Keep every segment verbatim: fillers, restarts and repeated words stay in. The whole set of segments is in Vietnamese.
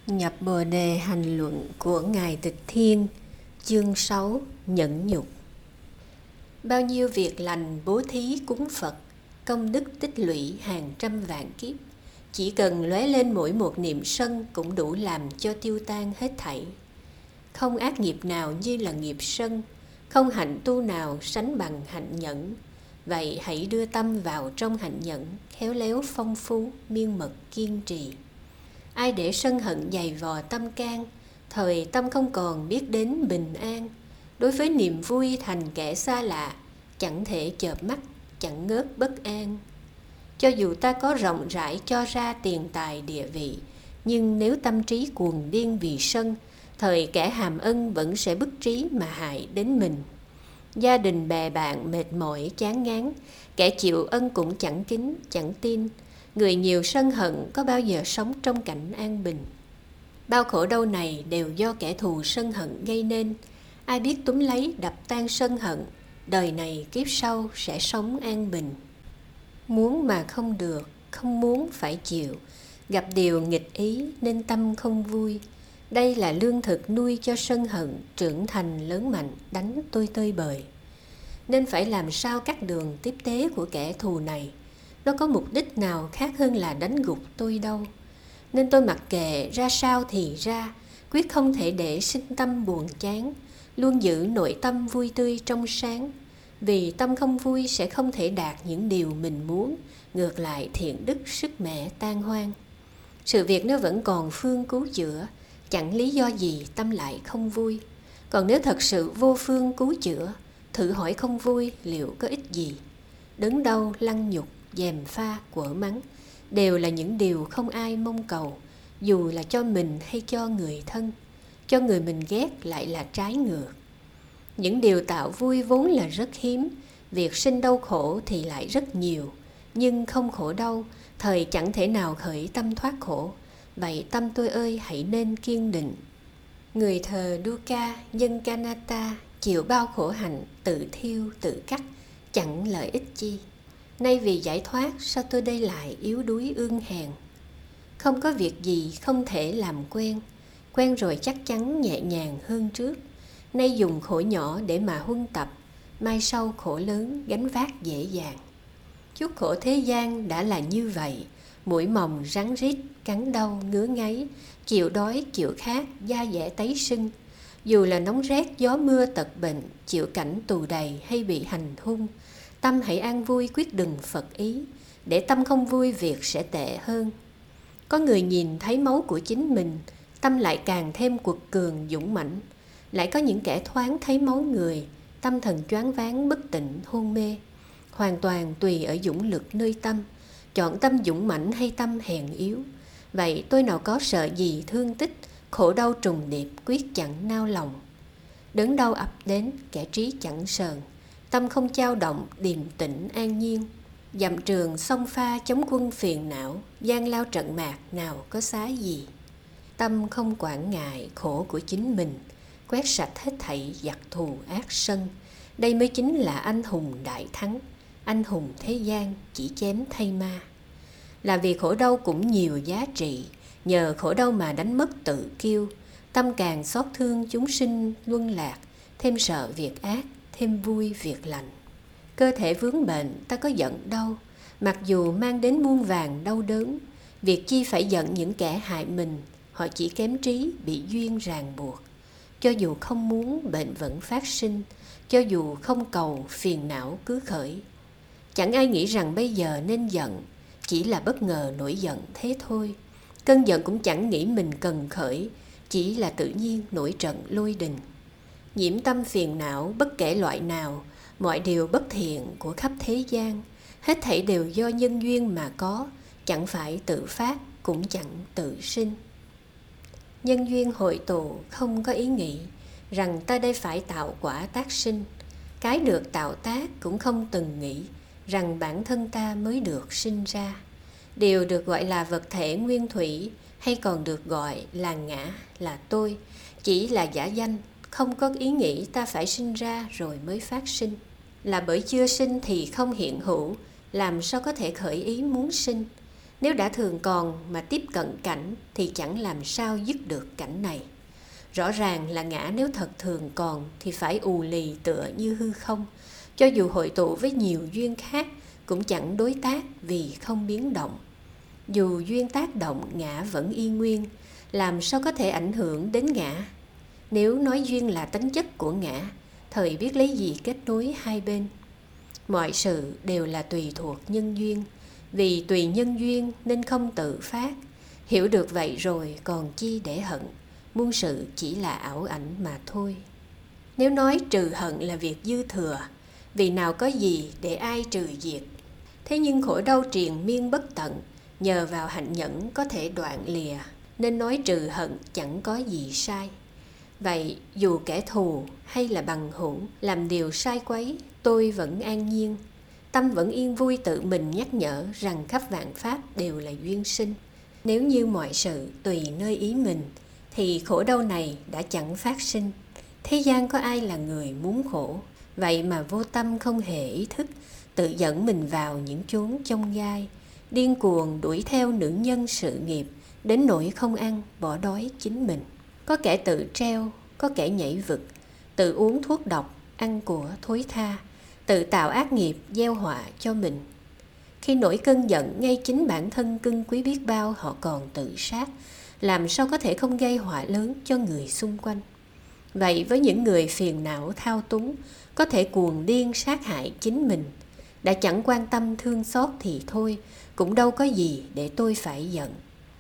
Nhập Bồ Đề Hành Luận của Ngài Tịch Thiên, chương sáu, Nhẫn Nhục. Bao nhiêu việc lành bố thí cúng Phật, công đức tích lũy hàng trăm vạn kiếp, chỉ cần lóe lên mỗi một niệm sân cũng đủ làm cho tiêu tan hết thảy. Không ác nghiệp nào như là nghiệp sân, không hạnh tu nào sánh bằng hạnh nhẫn. Vậy hãy đưa tâm vào trong hạnh nhẫn, khéo léo phong phú, miên mật kiên trì. Ai để sân hận dày vò tâm can, thời tâm không còn biết đến bình an. Đối với niềm vui thành kẻ xa lạ, chẳng thể chợp mắt, chẳng ngớt bất an. Cho dù ta có rộng rãi cho ra tiền tài địa vị, nhưng nếu tâm trí cuồng điên vì sân, thời kẻ hàm ân vẫn sẽ bức trí mà hại đến mình. Gia đình bè bạn mệt mỏi chán ngán, kẻ chịu ân cũng chẳng kính, chẳng tin. Người nhiều sân hận có bao giờ sống trong cảnh an bình. Bao khổ đau này đều do kẻ thù sân hận gây nên. Ai biết túm lấy đập tan sân hận, đời này kiếp sau sẽ sống an bình. Muốn mà không được, không muốn phải chịu, gặp điều nghịch ý nên tâm không vui. Đây là lương thực nuôi cho sân hận trưởng thành lớn mạnh, đánh tôi tơi bời. Nên phải làm sao cắt đường tiếp tế của kẻ thù này. Nó có mục đích nào khác hơn là đánh gục tôi đâu. Nên tôi mặc kệ ra sao thì ra, quyết không thể để sinh tâm buồn chán, luôn giữ nội tâm vui tươi trong sáng. Vì tâm không vui sẽ không thể đạt những điều mình muốn, ngược lại thiện đức sức mẻ tan hoang. Sự việc nó vẫn còn phương cứu chữa, chẳng lý do gì tâm lại không vui. Còn nếu thật sự vô phương cứu chữa, thử hỏi không vui liệu có ích gì. Đớn đau, lăng nhục, gièm pha, quở mắng đều là những điều không ai mong cầu, dù là cho mình hay cho người thân. Cho người mình ghét lại là trái ngược. Những điều tạo vui vốn là rất hiếm, việc sinh đau khổ thì lại rất nhiều. Nhưng không khổ đau, thời chẳng thể nào khởi tâm thoát khổ. Vậy tâm tôi ơi hãy nên kiên định. Người thờ Dukkha, nhân Kanata, chịu bao khổ hạnh, tự thiêu, tự cắt, chẳng lợi ích chi. Nay vì giải thoát, sao tôi đây lại yếu đuối ương hèn? Không có việc gì không thể làm quen, quen rồi chắc chắn nhẹ nhàng hơn trước. Nay dùng khổ nhỏ để mà huân tập, mai sau khổ lớn gánh vác dễ dàng. Chuốc khổ thế gian đã là như vậy, mũi mồng rắn rít, cắn đau, ngứa ngáy, chịu đói, chịu khát, da dẻ tấy sưng. Dù là nóng rét, gió mưa, tật bệnh, chịu cảnh tù đầy hay bị hành hung, tâm hãy an vui quyết đừng phật ý, để tâm không vui việc sẽ tệ hơn. Có người nhìn thấy máu của chính mình, tâm lại càng thêm quật cường dũng mãnh. Lại có những kẻ thoáng thấy máu người, tâm thần choáng váng bất tỉnh hôn mê. Hoàn toàn tùy ở dũng lực nơi tâm, chọn tâm dũng mãnh hay tâm hèn yếu. Vậy tôi nào có sợ gì thương tích, khổ đau trùng điệp quyết chẳng nao lòng. Đớn đau ập đến, kẻ trí chẳng sờn, tâm không dao động, điềm tĩnh an nhiên. Dặm trường song pha chống quân phiền não, gian lao trận mạc nào có xá gì. Tâm không quản ngại khổ của chính mình, quét sạch hết thảy giặc thù ác sân. Đây mới chính là anh hùng đại thắng, anh hùng thế gian chỉ chém thay ma. Là vì khổ đau cũng nhiều giá trị, nhờ khổ đau mà đánh mất tự kiêu. Tâm càng xót thương chúng sinh luân lạc, thêm sợ việc ác, thêm vui việc lành. Cơ thể vướng bệnh ta có giận đâu, mặc dù mang đến muôn vàn đau đớn. Việc chi phải giận những kẻ hại mình, họ chỉ kém trí bị duyên ràng buộc. Cho dù không muốn bệnh vẫn phát sinh, cho dù không cầu phiền não cứ khởi. Chẳng ai nghĩ rằng bây giờ nên giận, chỉ là bất ngờ nổi giận thế thôi. Cơn giận cũng chẳng nghĩ mình cần khởi, chỉ là tự nhiên nổi trận lôi đình. Nhiễm tâm phiền não bất kể loại nào, mọi điều bất thiện của khắp thế gian, hết thảy đều do nhân duyên mà có, chẳng phải tự phát cũng chẳng tự sinh. Nhân duyên hội tụ không có ý nghĩ rằng ta đây phải tạo quả tác sinh. Cái được tạo tác cũng không từng nghĩ rằng bản thân ta mới được sinh ra. Điều được gọi là vật thể nguyên thủy hay còn được gọi là ngã, là tôi, chỉ là giả danh, không có ý nghĩ ta phải sinh ra rồi mới phát sinh. Là bởi chưa sinh thì không hiện hữu, làm sao có thể khởi ý muốn sinh. Nếu đã thường còn mà tiếp cận cảnh thì chẳng làm sao dứt được cảnh này. Rõ ràng là ngã nếu thật thường còn thì phải ù lì tựa như hư không. Cho dù hội tụ với nhiều duyên khác cũng chẳng đối tác vì không biến động. Dù duyên tác động, ngã vẫn y nguyên, làm sao có thể ảnh hưởng đến ngã? Nếu nói duyên là tánh chất của ngã, thời biết lấy gì kết nối hai bên? Mọi sự đều là tùy thuộc nhân duyên, vì tùy nhân duyên nên không tự phát. Hiểu được vậy rồi còn chi để hận, muôn sự chỉ là ảo ảnh mà thôi. Nếu nói trừ hận là việc dư thừa, vì nào có gì để ai trừ diệt. Thế nhưng khổ đau triền miên bất tận, nhờ vào hạnh nhẫn có thể đoạn lìa, nên nói trừ hận chẳng có gì sai. Vậy dù kẻ thù hay là bằng hữu làm điều sai quấy, tôi vẫn an nhiên. Tâm vẫn yên vui tự mình nhắc nhở rằng khắp vạn pháp đều là duyên sinh. Nếu như mọi sự tùy nơi ý mình, thì khổ đau này đã chẳng phát sinh. Thế gian có ai là người muốn khổ, vậy mà vô tâm không hề ý thức, tự dẫn mình vào những chốn chông gai, điên cuồng đuổi theo nữ nhân sự nghiệp, đến nỗi không ăn, bỏ đói chính mình. Có kẻ tự treo, có kẻ nhảy vực, tự uống thuốc độc, ăn của thối tha, tự tạo ác nghiệp, gieo họa cho mình. Khi nổi cơn giận, ngay chính bản thân cưng quý biết bao họ còn tự sát, làm sao có thể không gây họa lớn cho người xung quanh. Vậy với những người phiền não thao túng, có thể cuồng điên sát hại chính mình, đã chẳng quan tâm thương xót thì thôi, cũng đâu có gì để tôi phải giận.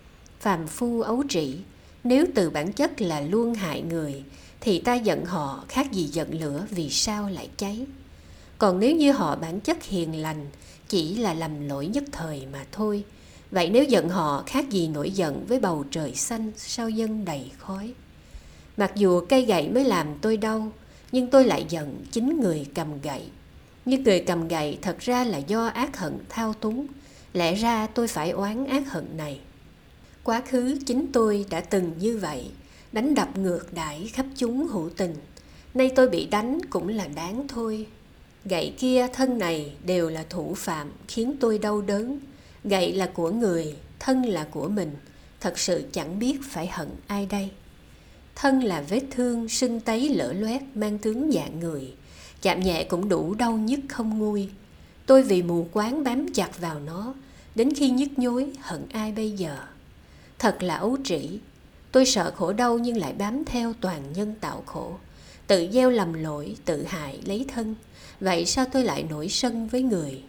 Phàm phu ấu trĩ, nếu từ bản chất là luôn hại người, thì ta giận họ khác gì giận lửa vì sao lại cháy. Còn nếu như họ bản chất hiền lành, chỉ là lầm lỗi nhất thời mà thôi, vậy nếu giận họ khác gì nổi giận với bầu trời xanh sao dâng đầy khói. Mặc dù cây gậy mới làm tôi đau, nhưng tôi lại giận chính người cầm gậy. Nhưng người cầm gậy thật ra là do ác hận thao túng, lẽ ra tôi phải oán ác hận này. Quá khứ chính tôi đã từng như vậy, đánh đập ngược đãi khắp chúng hữu tình. Nay tôi bị đánh cũng là đáng thôi. Gậy kia thân này đều là thủ phạm khiến tôi đau đớn. Gậy là của người, thân là của mình, thật sự chẳng biết phải hận ai đây. Thân là vết thương sưng tấy lở loét mang tướng dạng người, chạm nhẹ cũng đủ đau nhức không nguôi. Tôi vì mù quáng bám chặt vào nó, đến khi nhức nhối hận ai bây giờ. Thật là ấu trĩ, tôi sợ khổ đau nhưng lại bám theo toàn nhân tạo khổ, tự gieo lầm lỗi, tự hại lấy thân. Vậy sao tôi lại nổi sân với người?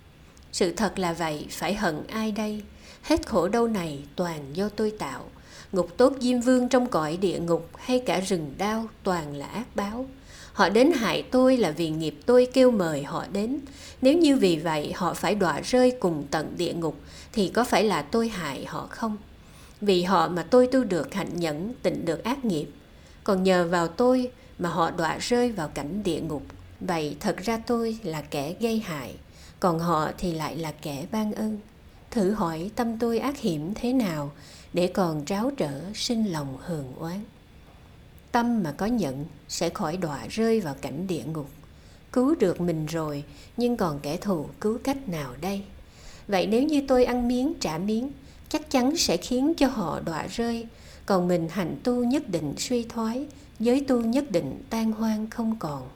Sự thật là vậy, phải hận ai đây? Hết khổ đau này toàn do tôi tạo. Ngục tốt Diêm Vương trong cõi địa ngục hay cả rừng đao toàn là ác báo. Họ đến hại tôi là vì nghiệp tôi kêu mời họ đến. Nếu như vì vậy họ phải đọa rơi cùng tận địa ngục, thì có phải là tôi hại họ không? Vì họ mà tôi tu được hạnh nhẫn, tịnh được ác nghiệp. Còn nhờ vào tôi mà họ đọa rơi vào cảnh địa ngục. Vậy thật ra tôi là kẻ gây hại, còn họ thì lại là kẻ ban ơn. Thử hỏi tâm tôi ác hiểm thế nào để còn tráo trở sinh lòng hờn oán. Tâm mà có nhận sẽ khỏi đọa rơi vào cảnh địa ngục. Cứu được mình rồi, nhưng còn kẻ thù cứu cách nào đây? Vậy nếu như tôi ăn miếng trả miếng, chắc chắn sẽ khiến cho họ đọa rơi. Còn mình hành tu nhất định suy thoái, giới tu nhất định tan hoang không còn.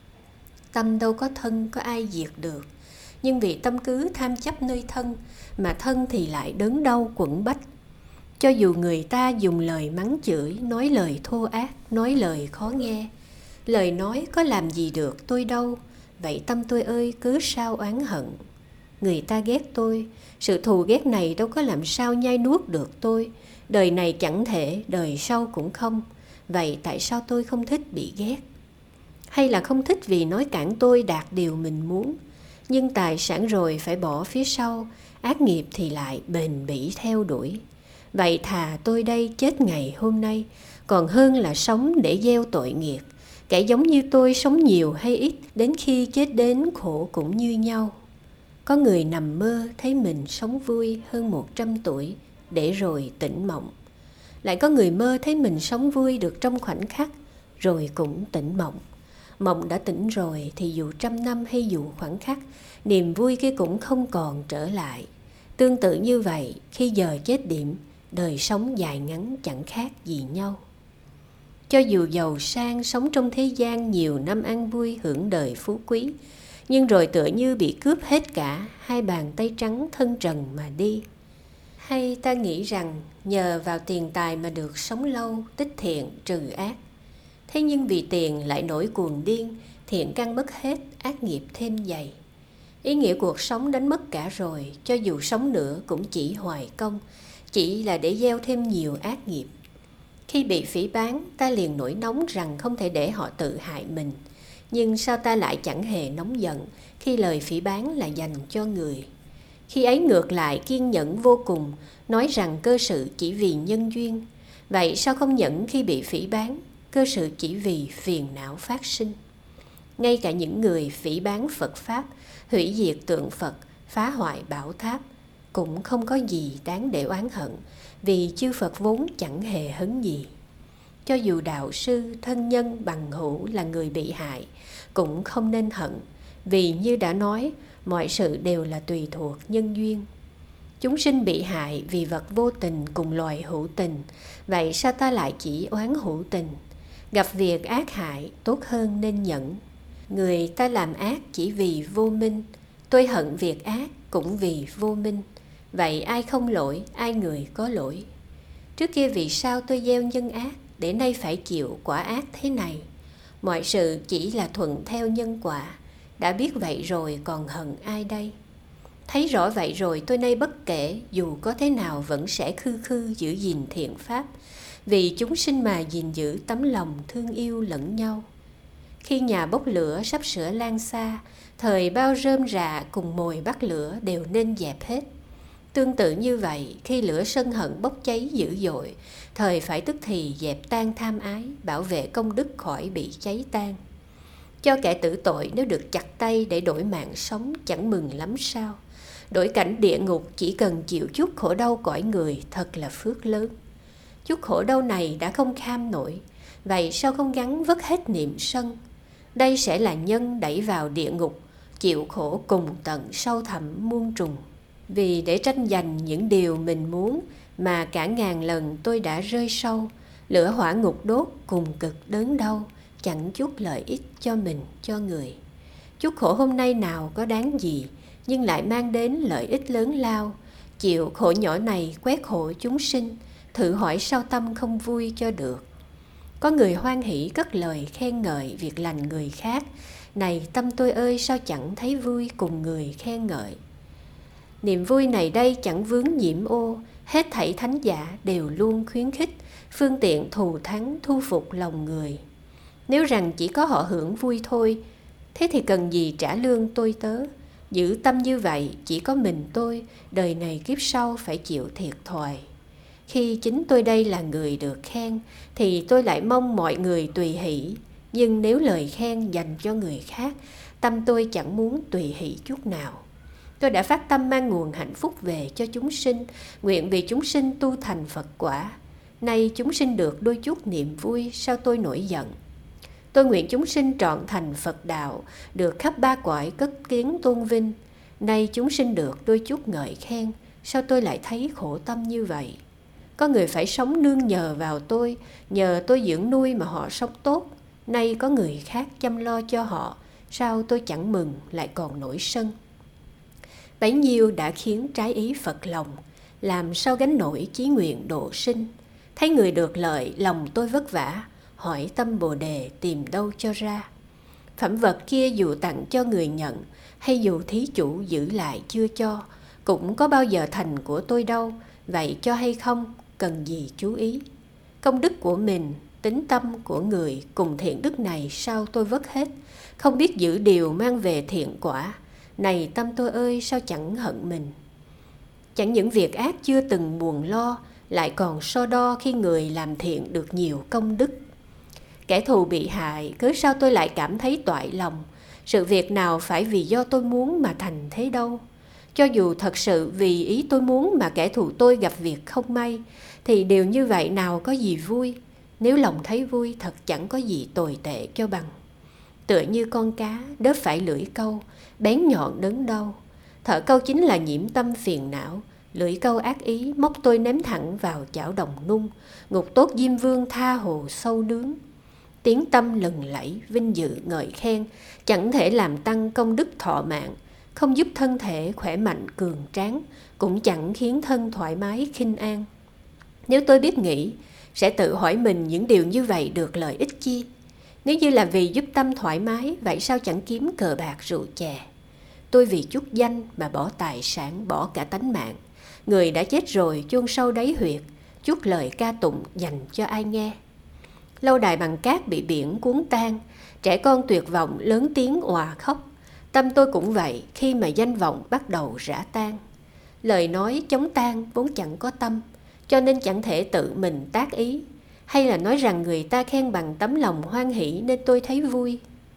Tâm đâu có thân có ai diệt được, nhưng vì tâm cứ tham chấp nơi thân, mà thân thì lại đớn đau quẫn bách. Cho dù người ta dùng lời mắng chửi, nói lời thô ác, nói lời khó nghe, lời nói có làm gì được tôi đâu. Vậy tâm tôi ơi, cứ sao oán hận. Người ta ghét tôi, sự thù ghét này đâu có làm sao nhai nuốt được tôi. Đời này chẳng thể, đời sau cũng không. Vậy tại sao tôi không thích bị ghét? Hay là không thích vì nói cản tôi đạt điều mình muốn? Nhưng tài sản rồi phải bỏ phía sau, ác nghiệp thì lại bền bỉ theo đuổi. Vậy thà tôi đây chết ngày hôm nay, còn hơn là sống để gieo tội nghiệp. Kẻ giống như tôi sống nhiều hay ít, đến khi chết đến khổ cũng như nhau. Có người nằm mơ thấy mình sống vui hơn một trăm tuổi, để rồi tỉnh mộng. Lại có người mơ thấy mình sống vui được trong khoảnh khắc, rồi cũng tỉnh mộng. Mộng đã tỉnh rồi thì dù trăm năm hay dù khoảnh khắc, niềm vui kia cũng không còn trở lại. Tương tự như vậy, khi giờ chết điểm, đời sống dài ngắn chẳng khác gì nhau. Cho dù giàu sang sống trong thế gian nhiều năm ăn vui hưởng đời phú quý, nhưng rồi tựa như bị cướp hết cả, hai bàn tay trắng thân trần mà đi. Hay ta nghĩ rằng nhờ vào tiền tài mà được sống lâu, tích thiện, trừ ác. Thế nhưng vì tiền lại nổi cuồng điên, thiện căn mất hết, ác nghiệp thêm dày. Ý nghĩa cuộc sống đánh mất cả rồi, cho dù sống nữa cũng chỉ hoài công, chỉ là để gieo thêm nhiều ác nghiệp. Khi bị phỉ báng, ta liền nổi nóng rằng không thể để họ tự hại mình. Nhưng sao ta lại chẳng hề nóng giận khi lời phỉ báng là dành cho người? Khi ấy ngược lại kiên nhẫn vô cùng, nói rằng cơ sự chỉ vì nhân duyên. Vậy sao không nhẫn khi bị phỉ báng, cơ sự chỉ vì phiền não phát sinh? Ngay cả những người phỉ báng Phật Pháp, hủy diệt tượng Phật, phá hoại bảo tháp, cũng không có gì đáng để oán hận, vì chư Phật vốn chẳng hề hấn gì. Cho dù đạo sư, thân nhân, bằng hữu là người bị hại, cũng không nên hận, vì như đã nói, mọi sự đều là tùy thuộc nhân duyên. Chúng sinh bị hại vì vật vô tình cùng loài hữu tình, vậy sao ta lại chỉ oán hữu tình? Gặp việc ác hại, tốt hơn nên nhẫn. Người ta làm ác chỉ vì vô minh, tôi hận việc ác cũng vì vô minh. Vậy ai không lỗi, ai người có lỗi? Trước kia vì sao tôi gieo nhân ác, để nay phải chịu quả ác thế này? Mọi sự chỉ là thuận theo nhân quả, đã biết vậy rồi còn hận ai đây? Thấy rõ vậy rồi tôi nay bất kể, dù có thế nào vẫn sẽ khư khư giữ gìn thiện pháp, vì chúng sinh mà gìn giữ tấm lòng thương yêu lẫn nhau. Khi nhà bốc lửa sắp sửa lan xa, thời bao rơm rạ cùng mồi bắt lửa đều nên dẹp hết. Tương tự như vậy, khi lửa sân hận bốc cháy dữ dội, thời phải tức thì dẹp tan tham ái, bảo vệ công đức khỏi bị cháy tan. Cho kẻ tử tội nếu được chặt tay để đổi mạng sống chẳng mừng lắm sao? Đổi cảnh địa ngục chỉ cần chịu chút khổ đau cõi người thật là phước lớn. Chút khổ đau này đã không kham nổi, vậy sao không gắn vất hết niệm sân? Đây sẽ là nhân đẩy vào địa ngục, chịu khổ cùng tận sâu thẳm muôn trùng. Vì để tranh giành những điều mình muốn mà cả ngàn lần tôi đã rơi sâu, lửa hỏa ngục đốt cùng cực đớn đau, chẳng chút lợi ích cho mình, cho người. Chút khổ hôm nay nào có đáng gì, nhưng lại mang đến lợi ích lớn lao. Chịu khổ nhỏ này quét khổ chúng sinh, thử hỏi sao tâm không vui cho được. Có người hoan hỷ cất lời khen ngợi việc lành người khác, này tâm tôi ơi sao chẳng thấy vui cùng người khen ngợi. Niềm vui này đây chẳng vướng nhiễm ô, hết thảy thánh giả đều luôn khuyến khích, phương tiện thù thắng thu phục lòng người. Nếu rằng chỉ có họ hưởng vui thôi, thế thì cần gì trả lương tôi tớ? Giữ tâm như vậy chỉ có mình tôi, đời này kiếp sau phải chịu thiệt thòi. Khi chính tôi đây là người được khen, thì tôi lại mong mọi người tùy hỷ. Nhưng nếu lời khen dành cho người khác, tâm tôi chẳng muốn tùy hỷ chút nào. Tôi đã phát tâm mang nguồn hạnh phúc về cho chúng sinh, nguyện vì chúng sinh tu thành Phật quả. Nay chúng sinh được đôi chút niềm vui, sao tôi nổi giận? Tôi nguyện chúng sinh trọn thành Phật đạo, được khắp ba cõi cất tiếng tôn vinh. Nay chúng sinh được đôi chút ngợi khen, sao tôi lại thấy khổ tâm như vậy? Có người phải sống nương nhờ vào tôi, nhờ tôi dưỡng nuôi mà họ sống tốt. Nay có người khác chăm lo cho họ, sao tôi chẳng mừng lại còn nổi sân? Bấy nhiêu đã khiến trái ý Phật lòng, làm sao gánh nổi chí nguyện độ sinh. Thấy người được lợi, lòng tôi vất vả, hỏi tâm Bồ Đề tìm đâu cho ra. Phẩm vật kia dù tặng cho người nhận, hay dù thí chủ giữ lại chưa cho, cũng có bao giờ thành của tôi đâu. Vậy cho hay không, cần gì chú ý. Công đức của mình, tính tâm của người cùng thiện đức này sao tôi vất hết, không biết giữ điều mang về thiện quả. Này tâm tôi ơi sao chẳng hận mình. Chẳng những việc ác chưa từng buồn lo, lại còn so đo khi người làm thiện được nhiều công đức. Kẻ thù bị hại, cớ sao tôi lại cảm thấy toại lòng. Sự việc nào phải vì do tôi muốn mà thành thế đâu. Cho dù thật sự vì ý tôi muốn mà kẻ thù tôi gặp việc không may, thì điều như vậy nào có gì vui. Nếu lòng thấy vui thật chẳng có gì tồi tệ cho bằng. Tựa như con cá đớp phải lưỡi câu, bén nhọn đớn đau. Thở câu chính là nhiễm tâm phiền não, Lưỡi câu ác ý móc tôi ném thẳng vào chảo đồng nung, ngục tốt Diêm Vương tha hồ sâu nướng. Tiếng tâm lừng lẫy, vinh dự ngợi khen, chẳng thể làm tăng công đức thọ mạng, không giúp thân thể khỏe mạnh cường tráng, cũng chẳng khiến thân thoải mái khinh an. Nếu tôi biết nghĩ, sẽ tự hỏi mình những điều như vậy được lợi ích chi? Nếu như là vì giúp tâm thoải mái, vậy sao chẳng kiếm cờ bạc rượu chè? Tôi vì chút danh mà bỏ tài sản, bỏ cả tánh mạng. Người đã chết rồi chôn sâu đáy huyệt, chút lời ca tụng dành cho ai nghe. Lâu đài bằng cát bị biển cuốn tan, trẻ con tuyệt vọng lớn tiếng òa khóc. Tâm tôi cũng vậy khi mà danh vọng bắt đầu rã tan. Lời nói chống tan vốn chẳng có tâm, cho nên chẳng thể tự mình tác ý. Hay là nói rằng người ta khen bằng tấm lòng hoan hỷ nên tôi thấy vui.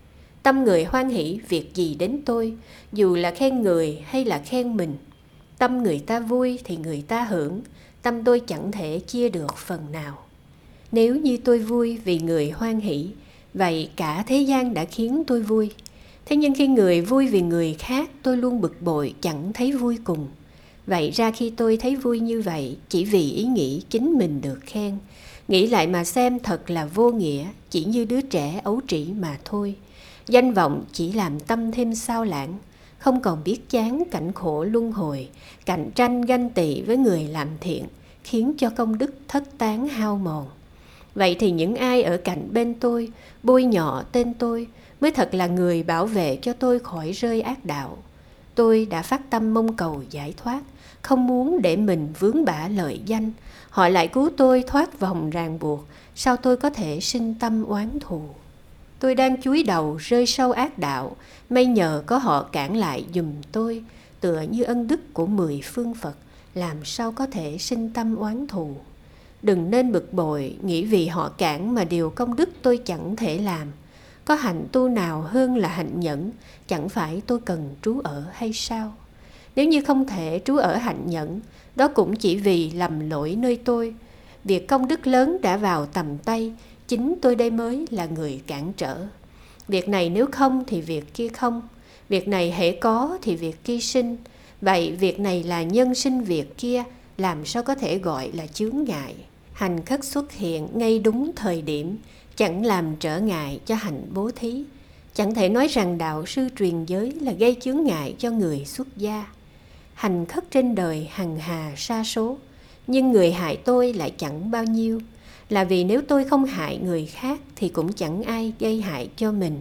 Tâm người hoan hỷ việc gì đến tôi, dù là khen người hay là khen mình. Tâm người ta vui thì người ta hưởng, tâm tôi chẳng thể chia được phần nào. Nếu như tôi vui vì người hoan hỷ, vậy cả thế gian đã khiến tôi vui. Thế nhưng khi người vui vì người khác, tôi luôn bực bội chẳng thấy vui cùng. Vậy ra khi tôi thấy vui như vậy, chỉ vì ý nghĩ chính mình được khen. Nghĩ lại mà xem thật là vô nghĩa, chỉ như đứa trẻ ấu trĩ mà thôi. Danh vọng chỉ làm tâm thêm sao lãng, không còn biết chán cảnh khổ luân hồi, cạnh tranh ganh tị với người làm thiện, khiến cho công đức thất tán hao mòn. Vậy thì những ai ở cạnh bên tôi, bôi nhọ tên tôi, mới thật là người bảo vệ cho tôi khỏi rơi ác đạo. Tôi đã phát tâm mong cầu giải thoát, không muốn để mình vướng bả lợi danh. Họ lại cứu tôi thoát vòng ràng buộc, sao tôi có thể sinh tâm oán thù? Tôi đang chúi đầu rơi sâu ác đạo, may nhờ có họ cản lại giùm tôi, tựa như ân đức của mười phương Phật, làm sao có thể sinh tâm oán thù. Đừng nên bực bội, nghĩ vì họ cản mà điều công đức tôi chẳng thể làm. Có hạnh tu nào hơn là hạnh nhẫn, chẳng phải tôi cần trú ở hay sao? Nếu như không thể trú ở hạnh nhẫn, đó cũng chỉ vì lầm lỗi nơi tôi. Việc công đức lớn đã vào tầm tay, chính tôi đây mới là người cản trở. Việc này nếu không thì việc kia không, việc này hễ có thì việc kia sinh. Vậy việc này là nhân sinh việc kia, làm sao có thể gọi là chướng ngại? Hành khất xuất hiện ngay đúng thời điểm, chẳng làm trở ngại cho hạnh bố thí. Chẳng thể nói rằng đạo sư truyền giới là gây chướng ngại cho người xuất gia. Hành khất trên đời hằng hà sa số, nhưng người hại tôi lại chẳng bao nhiêu. Là vì nếu tôi không hại người khác thì cũng chẳng ai gây hại cho mình.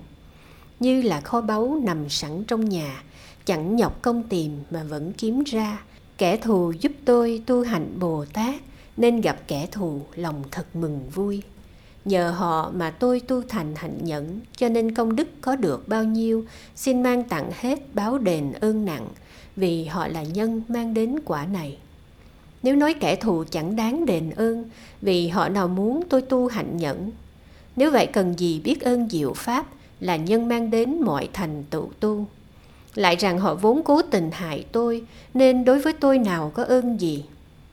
Như là kho báu nằm sẵn trong nhà, chẳng nhọc công tìm mà vẫn kiếm ra. Kẻ thù giúp tôi tu hạnh Bồ Tát, nên gặp kẻ thù lòng thật mừng vui. Nhờ họ mà tôi tu thành hạnh nhẫn, cho nên công đức có được bao nhiêu, xin mang tặng hết báo đền ơn nặng, vì họ là nhân mang đến quả này. Nếu nói kẻ thù chẳng đáng đền ơn, vì họ nào muốn tôi tu hạnh nhẫn. Nếu vậy cần gì biết ơn diệu pháp, là nhân mang đến mọi thành tựu tu. Lại rằng họ vốn cố tình hại tôi, nên đối với tôi nào có ơn gì.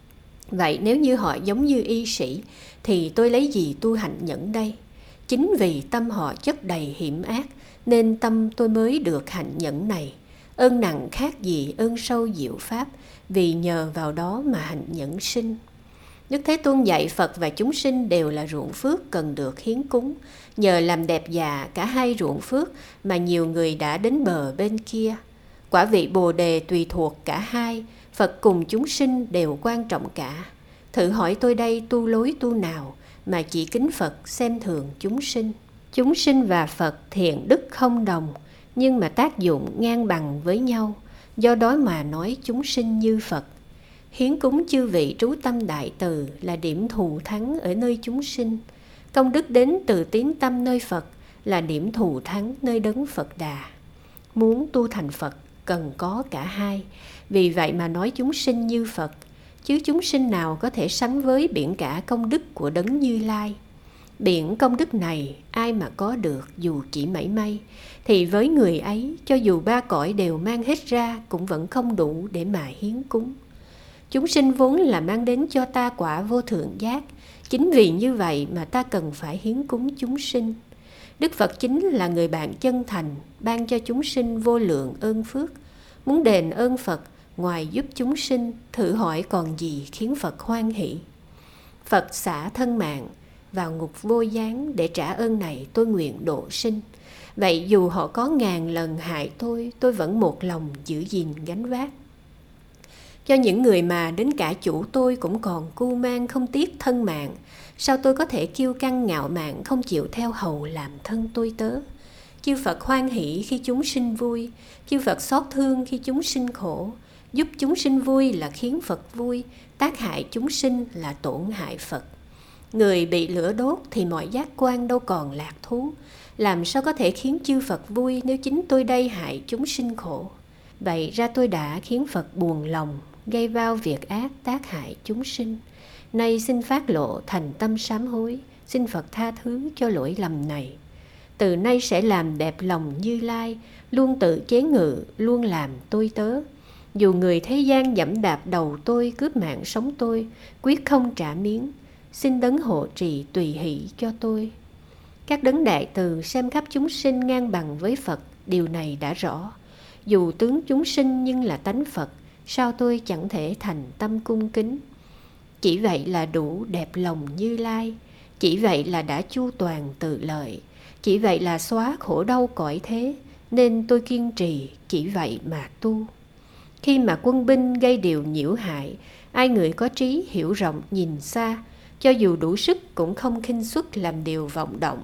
Vậy nếu như họ giống như y sĩ, thì tôi lấy gì tu hạnh nhẫn đây? Chính vì tâm họ chất đầy hiểm ác, nên tâm tôi mới được hạnh nhẫn này. Ơn nặng khác gì ơn sâu diệu pháp, vì nhờ vào đó mà hạnh nhẫn sinh. Đức Thế Tôn dạy Phật và chúng sinh đều là ruộng phước cần được hiến cúng. Nhờ làm đẹp già cả hai ruộng phước mà nhiều người đã đến bờ bên kia. Quả vị Bồ Đề tùy thuộc cả hai, Phật cùng chúng sinh đều quan trọng cả. Thử hỏi tôi đây tu lối tu nào mà chỉ kính Phật xem thường chúng sinh? Chúng sinh và Phật thiện đức không đồng, nhưng mà tác dụng ngang bằng với nhau. Do đó mà nói chúng sinh như Phật. Hiến cúng chư vị trú tâm đại từ là điểm thù thắng ở nơi chúng sinh. Công đức đến từ tín tâm nơi Phật là điểm thù thắng nơi đấng Phật Đà. Muốn tu thành Phật cần có cả hai, vì vậy mà nói chúng sinh như Phật. Chứ chúng sinh nào có thể sánh với biển cả công đức của đấng Như Lai. Biển công đức này ai mà có được dù chỉ mảy may, thì với người ấy cho dù ba cõi đều mang hết ra cũng vẫn không đủ để mà hiến cúng. Chúng sinh vốn là mang đến cho ta quả vô thượng giác. Chính vì như vậy mà ta cần phải hiến cúng chúng sinh. Đức Phật chính là người bạn chân thành, ban cho chúng sinh vô lượng ơn phước. Muốn đền ơn Phật, ngoài giúp chúng sinh, thử hỏi còn gì khiến Phật hoan hỷ. Phật xả thân mạng vào ngục vô gián, để trả ơn này tôi nguyện độ sinh. Vậy dù họ có ngàn lần hại tôi, tôi vẫn một lòng giữ gìn gánh vác. Cho những người mà đến cả chủ tôi cũng còn cưu mang không tiếc thân mạng, sao tôi có thể kiêu căng ngạo mạn không chịu theo hầu làm thân tôi tớ? Chư Phật hoan hỷ khi chúng sinh vui, chư Phật xót thương khi chúng sinh khổ. Giúp chúng sinh vui là khiến Phật vui, tác hại chúng sinh là tổn hại Phật. Người bị lửa đốt thì mọi giác quan đâu còn lạc thú. Làm sao có thể khiến chư Phật vui nếu chính tôi đây hại chúng sinh khổ? Vậy ra tôi đã khiến Phật buồn lòng, gây vào việc ác tác hại chúng sinh. Nay xin phát lộ thành tâm sám hối, xin Phật tha thứ cho lỗi lầm này. Từ nay sẽ làm đẹp lòng Như Lai, luôn tự chế ngự, luôn làm tôi tớ. Dù người thế gian dẫm đạp đầu tôi, cướp mạng sống tôi, quyết không trả miếng. Xin đấng hộ trì tùy hỷ cho tôi. Các đấng đại từ xem khắp chúng sinh ngang bằng với Phật, điều này đã rõ. Dù tướng chúng sinh nhưng là tánh Phật, sao tôi chẳng thể thành tâm cung kính? Chỉ vậy là đủ đẹp lòng Như Lai, chỉ vậy là đã chu toàn tự lợi, chỉ vậy là xóa khổ đau cõi thế, nên tôi kiên trì chỉ vậy mà tu. Khi mà quân binh gây điều nhiễu hại, ai người có trí hiểu rộng nhìn xa, cho dù đủ sức cũng không khinh suất làm điều vọng động.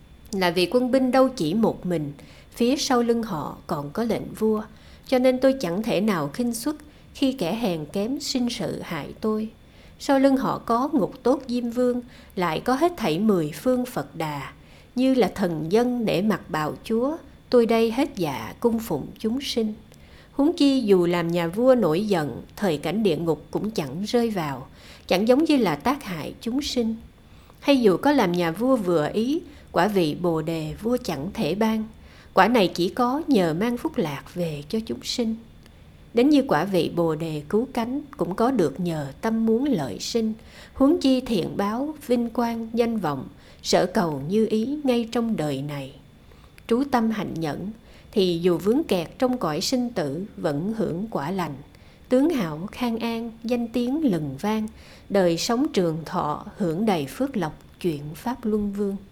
Là vì quân binh đâu chỉ một mình, phía sau lưng họ còn có lệnh vua, cho nên tôi chẳng thể nào khinh suất khi kẻ hèn kém sinh sự hại tôi. Sau lưng họ có ngục tốt Diêm Vương, lại có hết thảy mười phương Phật Đà. Như là thần dân để mặc bào chúa, tôi đây hết dạ cung phụng chúng sinh. Huống chi dù làm nhà vua nổi giận, thời cảnh địa ngục cũng chẳng rơi vào, chẳng giống như là tác hại chúng sinh. Hay dù có làm nhà vua vừa ý, quả vị Bồ Đề vua chẳng thể ban. Quả này chỉ có nhờ mang phúc lạc về cho chúng sinh. Đến như quả vị Bồ Đề cứu cánh cũng có được nhờ tâm muốn lợi sinh. Huống chi thiện báo, vinh quang, danh vọng, sở cầu như ý ngay trong đời này. Trú tâm hạnh nhẫn, thì dù vướng kẹt trong cõi sinh tử vẫn hưởng quả lành. Tướng hảo khang an, danh tiếng lừng vang, đời sống trường thọ hưởng đầy phước lộc, chuyện pháp luân vương.